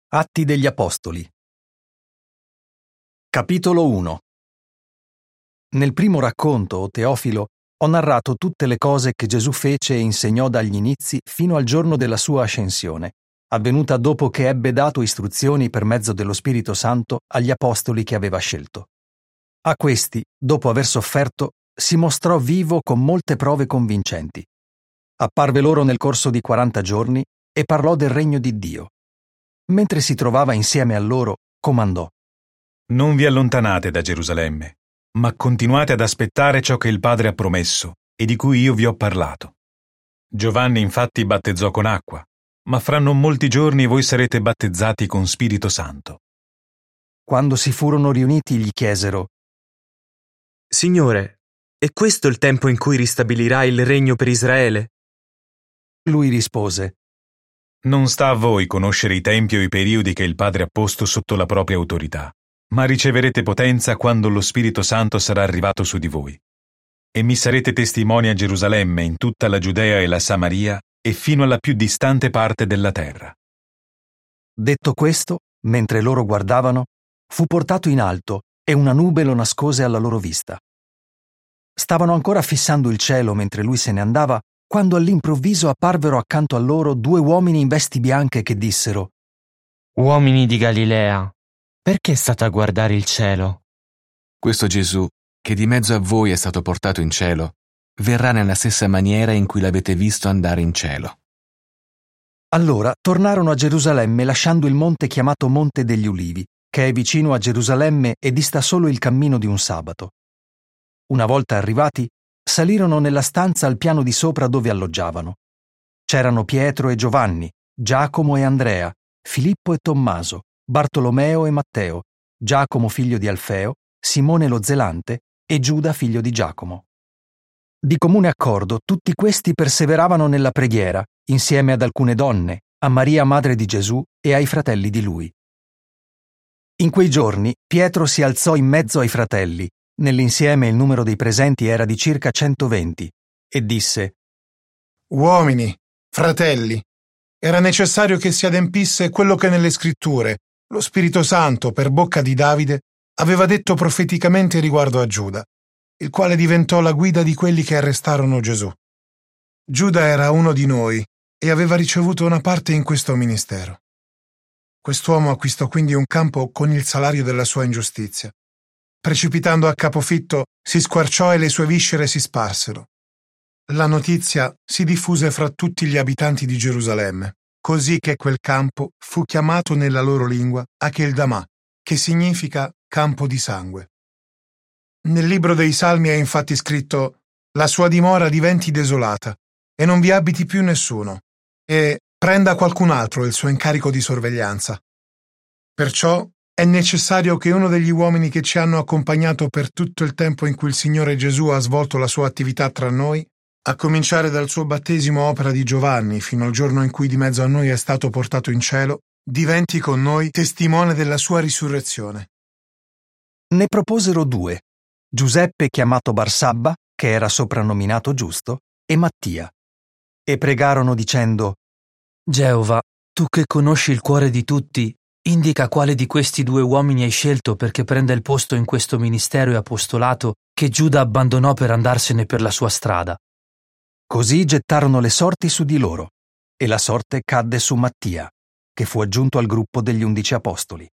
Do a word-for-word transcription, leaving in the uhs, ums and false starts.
Atti degli Apostoli. Capitolo uno. Nel primo racconto, o Teofilo, ho narrato tutte le cose che Gesù fece e insegnò dagli inizi fino al giorno della sua ascensione, avvenuta dopo che ebbe dato istruzioni per mezzo dello Spirito Santo agli apostoli che aveva scelto. A questi, dopo aver sofferto, si mostrò vivo con molte prove convincenti. Apparve loro nel corso di quaranta giorni e parlò del regno di Dio. Mentre si trovava insieme a loro, comandò: Non vi allontanate da Gerusalemme, ma continuate ad aspettare ciò che il Padre ha promesso e di cui io vi ho parlato. Giovanni infatti battezzò con acqua, ma fra non molti giorni voi sarete battezzati con Spirito Santo. Quando si furono riuniti gli chiesero: Signore, è questo il tempo in cui ristabilirai il regno per Israele? Lui rispose: Non sta a voi conoscere i tempi o i periodi che il Padre ha posto sotto la propria autorità, ma riceverete potenza quando lo Spirito Santo sarà arrivato su di voi. E mi sarete testimoni a Gerusalemme, in tutta la Giudea e la Samaria e fino alla più distante parte della terra. Detto questo, mentre loro guardavano, fu portato in alto e una nube lo nascose alla loro vista. Stavano ancora fissando il cielo mentre lui se ne andava, quando all'improvviso apparvero accanto a loro due uomini in vesti bianche che dissero: Uomini di Galilea, perché state a guardare il cielo? Questo Gesù, che di mezzo a voi è stato portato in cielo, verrà nella stessa maniera in cui l'avete visto andare in cielo. Allora tornarono a Gerusalemme lasciando il monte chiamato Monte degli Ulivi, che è vicino a Gerusalemme e dista solo il cammino di un sabato. Una volta arrivati, salirono nella stanza al piano di sopra dove alloggiavano. C'erano Pietro e Giovanni, Giacomo e Andrea, Filippo e Tommaso, Bartolomeo e Matteo, Giacomo figlio di Alfeo, Simone lo Zelante e Giuda figlio di Giacomo. Di comune accordo tutti questi perseveravano nella preghiera, insieme ad alcune donne, a Maria madre di Gesù e ai fratelli di lui. In quei giorni Pietro si alzò in mezzo ai fratelli, nell'insieme il numero dei presenti era di circa centoventi, e disse: Uomini, fratelli, era necessario che si adempisse quello che nelle scritture lo Spirito Santo, per bocca di Davide, aveva detto profeticamente riguardo a Giuda, il quale diventò la guida di quelli che arrestarono Gesù. Giuda era uno di noi e aveva ricevuto una parte in questo ministero. Quest'uomo acquistò quindi un campo con il salario della sua ingiustizia. Precipitando a capofitto, si squarciò e le sue viscere si sparsero. La notizia si diffuse fra tutti gli abitanti di Gerusalemme, così che quel campo fu chiamato nella loro lingua Akeldama, che significa campo di sangue. Nel libro dei Salmi è infatti scritto: la sua dimora diventi desolata e non vi abiti più nessuno, e prenda qualcun altro il suo incarico di sorveglianza. Perciò è necessario che uno degli uomini che ci hanno accompagnato per tutto il tempo in cui il Signore Gesù ha svolto la sua attività tra noi, a cominciare dal suo battesimo opera di Giovanni fino al giorno in cui di mezzo a noi è stato portato in cielo, diventi con noi testimone della sua risurrezione. Ne proposero due: Giuseppe chiamato Barsabba, che era soprannominato Giusto, e Mattia. E pregarono dicendo: Geova, tu che conosci il cuore di tutti, indica quale di questi due uomini hai scelto perché prenda il posto in questo ministero e apostolato che Giuda abbandonò per andarsene per la sua strada. Così gettarono le sorti su di loro, e la sorte cadde su Mattia, che fu aggiunto al gruppo degli undici apostoli.